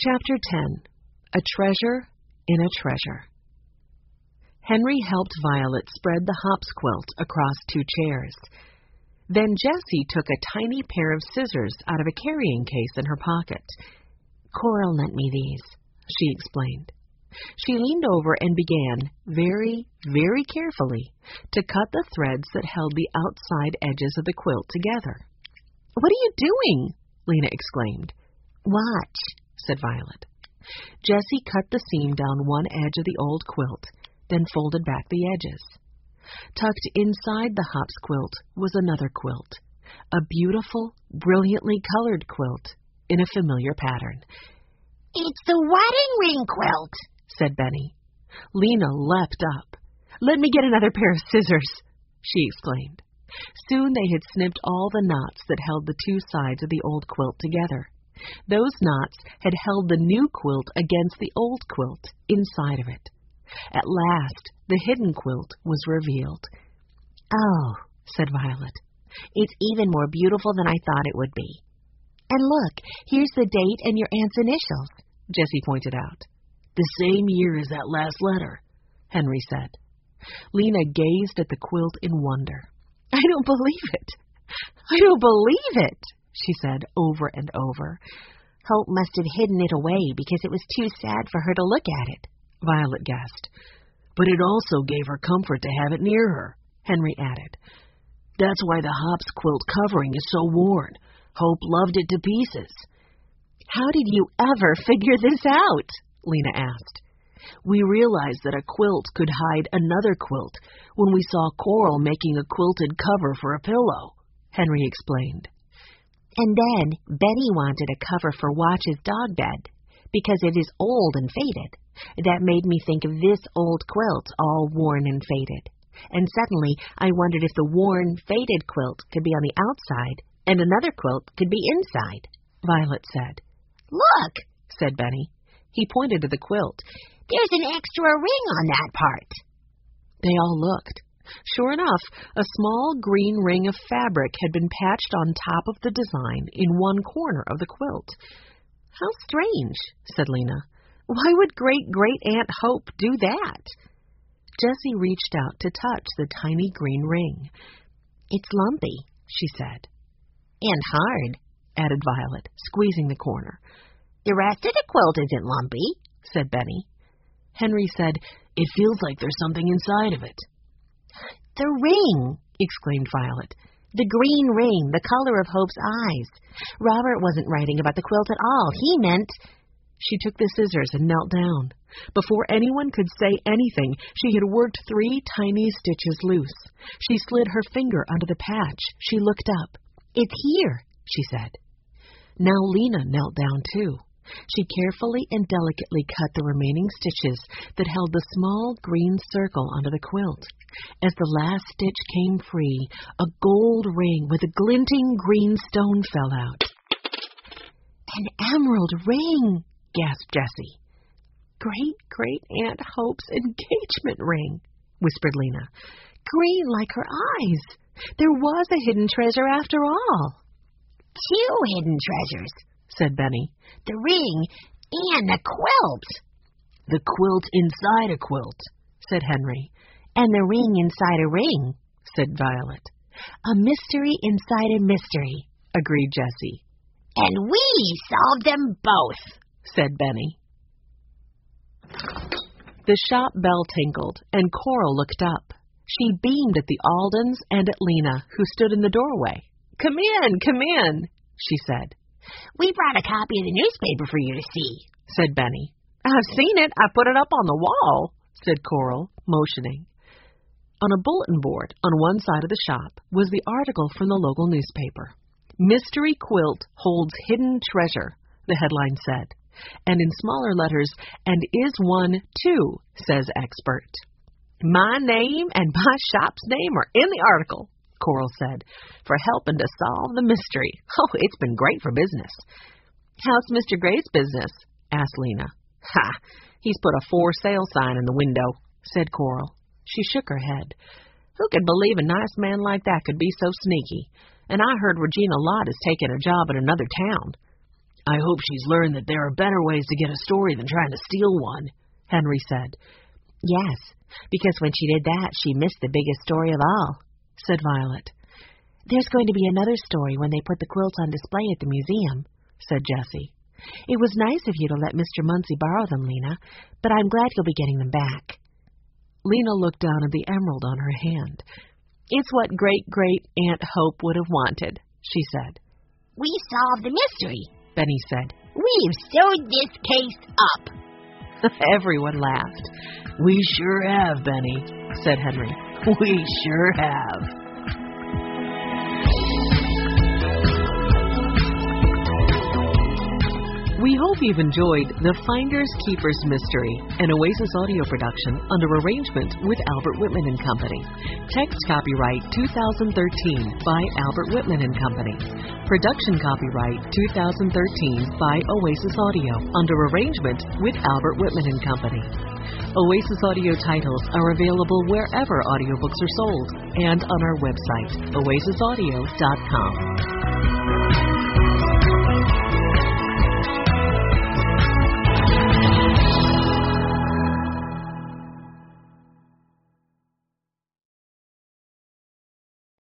Chapter 10. A Treasure in a Treasure. Henry helped Violet spread the hops quilt across 2 chairs. Then Jessie took a tiny pair of scissors out of a carrying case in her pocket. "Coral lent me these," she explained. She leaned over and began, very, very carefully, to cut the threads that held the outside edges of the quilt together. "What are you doing?" Lena exclaimed. "Watch," said Violet. Jessie cut the seam down one edge of the old quilt, then folded back the edges. Tucked inside the hops quilt was another quilt, a beautiful, brilliantly colored quilt in a familiar pattern. "It's the wedding ring quilt," said Benny. Lena leapt up. "Let me get another pair of scissors," she exclaimed. Soon they had snipped all the knots that held the 2 sides of the old quilt together. Those knots had held the new quilt against the old quilt inside of it. At last, the hidden quilt was revealed. "Oh," said Violet, "it's even more beautiful than I thought it would be. And look, here's the date and your aunt's initials," Jessie pointed out. "The same year as that last letter," Henry said. Lena gazed at the quilt in wonder. "I don't believe it. I don't believe it," she said over and over. "Hope must have hidden it away because it was too sad for her to look at it," Violet guessed. "But it also gave her comfort to have it near her," Henry added. "That's why the hops quilt covering is so worn. Hope loved it to pieces." "How did you ever figure this out?" Lena asked. "We realized that a quilt could hide another quilt when we saw Coral making a quilted cover for a pillow," Henry explained. "And then Benny wanted a cover for Watch's dog bed because it is old and faded. That made me think of this old quilt all worn and faded. And suddenly I wondered if the worn, faded quilt could be on the outside and another quilt could be inside," Violet said. "Look," said Benny. He pointed to the quilt. "There's an extra ring on that part." They all looked. Sure enough, a small green ring of fabric had been patched on top of the design in one corner of the quilt. "How strange," said Lena. "Why would Great-Great-Aunt Hope do that?" Jessie reached out to touch the tiny green ring. "It's lumpy," she said. "And hard," added Violet, squeezing the corner. "The rest of the quilt isn't lumpy," said Benny. Henry said, "It feels like there's something inside of it." "The ring!" exclaimed Violet. "The green ring, the color of Hope's eyes. Robert wasn't writing about the quilt at all. He meant—" She took the scissors and knelt down. Before anyone could say anything, she had worked 3 tiny stitches loose. She slid her finger under the patch. She looked up. "It's here," she said. Now Lena knelt down too. She carefully and delicately cut the remaining stitches that held the small green circle under the quilt. As the last stitch came free, a gold ring with a glinting green stone fell out. "An emerald ring!" gasped Jessie. "Great-Great-Aunt Hope's engagement ring," whispered Lena. "Green like her eyes. There was a hidden treasure after all." "2 hidden treasures," said Benny. "The ring and the quilt." "The quilt inside a quilt," said Henry. "And the ring inside a ring," said Violet. "A mystery inside a mystery," agreed Jessie. "And we solved them both," said Benny. The shop bell tinkled, and Coral looked up. She beamed at the Aldens and at Lena, who stood in the doorway. Come in, she said. "We brought a copy of the newspaper for you to see," said Benny. "I've seen it. I put it up on the wall," said Coral, motioning. On a bulletin board on one side of the shop was the article from the local newspaper. "Mystery Quilt Holds Hidden Treasure," the headline said, and in smaller letters, "and is one, too, says expert." "My name and my shop's name are in the article," Coral said, "for helping to solve the mystery. Oh, it's been great for business." "How's Mr. Gray's business?" asked Lena. "Ha! He's put a for sale sign in the window," said Coral. She shook her head. "Who could believe a nice man like that could be so sneaky? And I heard Regina Lott is taking a job in another town." I hope she's learned that there are better ways to get a story than trying to steal one, Henry said. Yes, because when she did that, she missed the biggest story of all, said Violet. There's going to be another story when they put the quilts on display at the museum, said Jessie. It was nice of you to let Mr. Muncie borrow them, Lena, but I'm glad you'll be getting them back. Lena looked down at the emerald on her hand. It's what Great-Great-Aunt Hope would have wanted, she said. We solved the mystery, Benny said. We've sewed this case up. Everyone laughed. We sure have, Benny, said Henry. We sure have. We hope you've enjoyed The Finders Keepers Mystery, an Oasis audio production under arrangement with Albert Whitman & Company. Text copyright 2013 by Albert Whitman & Company. Production copyright 2013 by Oasis Audio under arrangement with Albert Whitman & Company. Oasis Audio titles are available wherever audiobooks are sold and on our website, oasisaudio.com.